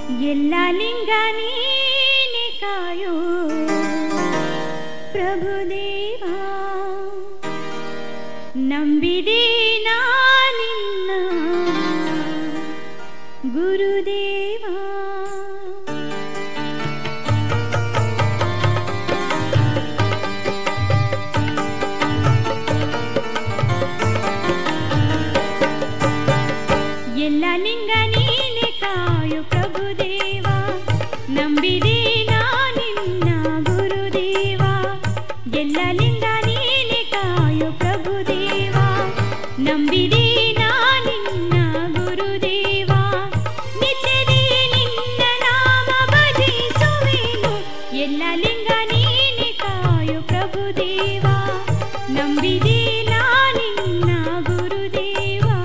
ಎಲ್ಲ ಲಿಂಗ ನೀನೆ ಕಾಯೋ ಪ್ರಭುದೇವಾ, ನಂಬಿದೆ ನಾನಿನ್ನ ಗುರುದೇವಾ. ಎಲ್ಲ ಲಿಂಗ ನೀನೆ ಕಾಯೋ ಪ್ರಭುದೇವಾ, ನಂಬಿದೆ ನಾನಿನ್ನ ಗುರುದೇವಾ. ಎಲ್ಲ ಲಿಂಗ ನೀನೆ ಕಾಯೋ ಪ್ರಭುದೇವಾ, ನಂಬಿದೆ ನಾನಿನ್ನ ಗುರುದೇವಾ. ನಿತ್ಯದೇ ನಿನ್ನ ನಾಮ ಭಜಿಸುವೆನು. ಎಲ್ಲ ಲಿಂಗ ನೀನೆ ಕಾಯೋ ಪ್ರಭುದೇವಾ, ನಂಬಿದೆ ನಾನಿನ್ನ ಗುರುದೇವಾ.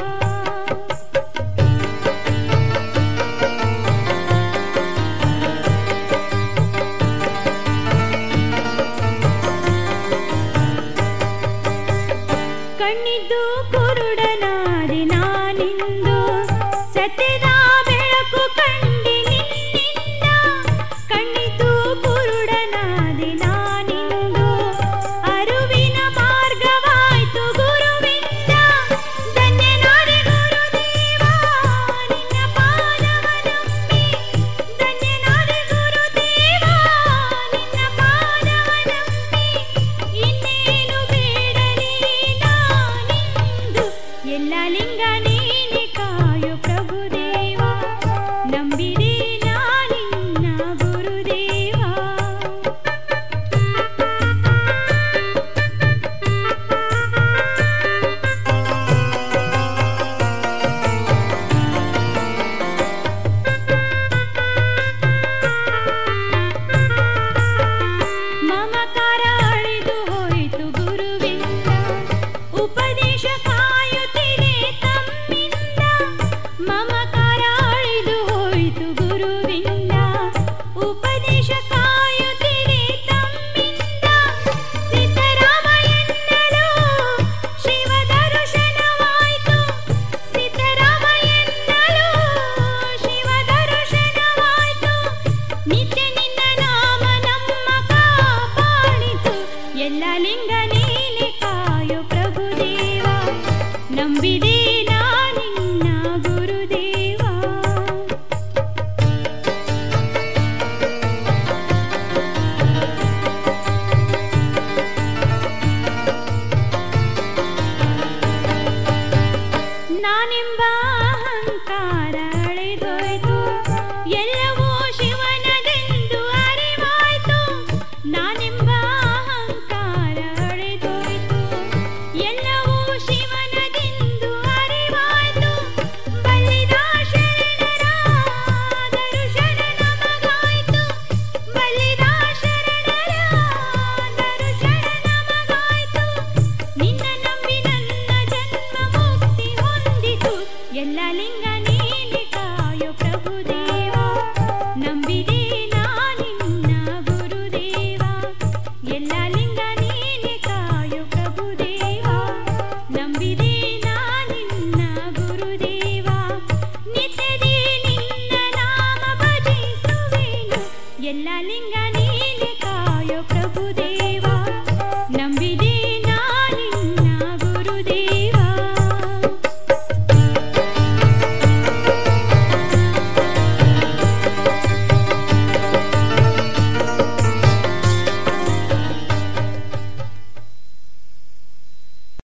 ಕಣ್ಣಿದ್ದು ಕುರುಡನಾದೆ ನಾನಿಂದು, ಸತ್ಯದ ಬೆಳಕು ಕಂಡೆ ನಿನ್ನಿಂದ. ಕಣ್ಣಿದ್ದು ಕುರುಡನಾದೆ ನಾನಿಂದು, ಅರಿವಿನ ಮಾರ್ಗವಾಯ್ತು ಗುರುವಿಂದ. ಧನ್ಯನಾದೆ ಗುರುದೇವಾ ನಿನ್ನ ಪಾದವ ನಂಬಿ, ಧನ್ಯನಾದೆ ಗುರುದೇವಾ ನಿನ್ನ ಪಾದವ ನಂಬಿ. ಇನ್ನೇನು ಬೇಡಲಿ ನಾನಿಂದು, ಎಲ್ಲ ಲಿಂಗ ನೀನೆ ಕಾಯೋ ಪ್ರಭುದೇವಾ, ನಂಬಿದೆ ನಾನಿನ್ನ ಗುರುದೇವಾ. ಮಮಕಾರ ಅಳಿದು ಹೋಯಿತು ಗುರುವಿಂದ, ಉಪದೇಶ ಕಾಯುತ್ತಿದೆ ತಮ್ಮಿಂದ. ಮಮಕಾರ ಅಳಿದು ಹೋಯಿತು ಗುರುವಿಂದ, ಉಪದೇಶ ಕಾಯುತ್ತಿದೆ ತಮ್ಮಿಂದ. ಸಿದ್ದರಾಮ ಎನ್ನಲು ಶಿವ ದರ್ಶನವಾಯಿತು, ಸಿದ್ದರಾಮ ಎನ್ನಲು ಶಿವ ದರ್ಶನವಾಯಿತು. ನಿತ್ಯ ನಿನ್ನ ನಾಮ ನಮ್ಮ ಕಾಪಾಡಿತು. ಎಲ್ಲ ಲಿಂಗ ನೀನೆ ಕಾಯೋ ಪ್ರಭುದೇವಾ, ನಂಬಿದೆ ನಾನಿನ್ನ ಗುರುದೇವಾ. ನಾನೆಂಬ ಅಹಂಕಾರ ಅಳೆದೋಯ್ತು, ಎಲ್ಲವೂ ಶಿವನದೆಂದು ಅರಿವಾಯ್ತು. ನಾನೆಂಬ ಅಹಂಕಾರ ಅಳೆದೋಯ್ತು, ಎಲ್ಲವೂ ಶಿವನದೆಂದು ಅರಿವಾಯ್ತು. ಬಲ್ಲಿದ ಶರಣರ ದರ್ಶನ ನಮಗಾಯ್ತು, ಬಲ್ಲಿದ ಶರಣರ ದರ್ಶನ ನಮಗಾಯ್ತು. ನಿನ್ನ ನಂಬಿ ನನ್ನ ಜನ್ಮ ಮುಕ್ತಿ ಹೊಂದಿತು. ಎಲ್ಲ ಲಿಂಗ ನೀನೆ ಕಾಯೋ ಪ್ರಭುದೇವಾ, ನಂಬಿದೆ ನಾನಿನ್ನ ಗುರುದೇವಾ. ಎಲ್ಲ ಲಿಂಗ ನೀನೆ ಕಾಯೋ ಪ್ರಭುದೇವಾ, ನಂಬಿದೆ ನಾನಿನ್ನ ಗುರುದೇವಾ. ನಿತ್ಯದೇ ನಿನ್ನ ನಾಮ ಭಜಿಸುವೆನು. ಎಲ್ಲ ಲಿಂಗ